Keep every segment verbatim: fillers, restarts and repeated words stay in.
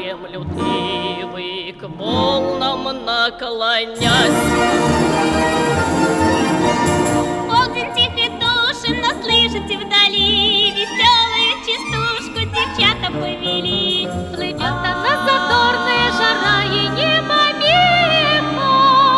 землю Тывы, к волнам наклонясь. Полдень тихий душен, но слышите вдали веселую частушку девчата повели. Плывет она задорная жара, и не помеха.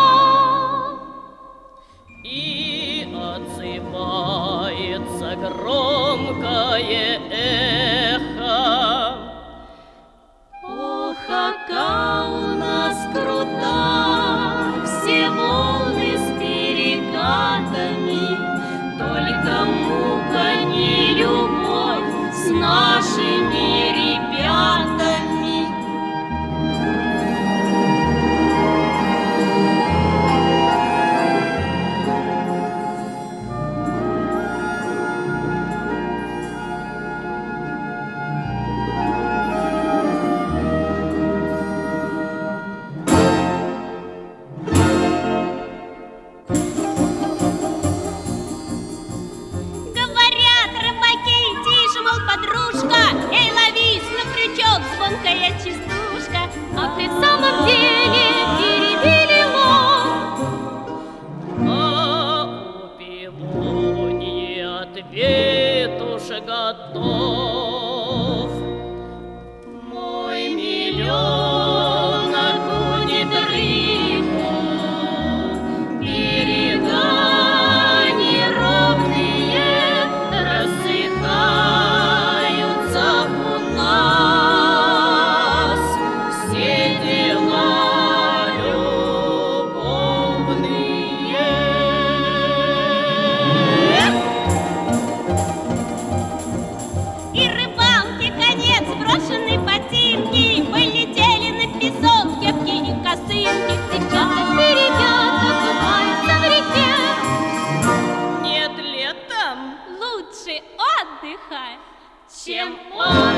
И отзывается громкое эхо. Ох, ака у нас крута, все волны с перекатами, только мука не любовь с нашими ребятами. Эй, ловись на крючок, звонкая частушка. А ты в самом деле перебелило. А у Пелонии ответ уж готов. Мой миллион будет рыбу, берега неровные рассыхают. Лучше отдыха, чем он.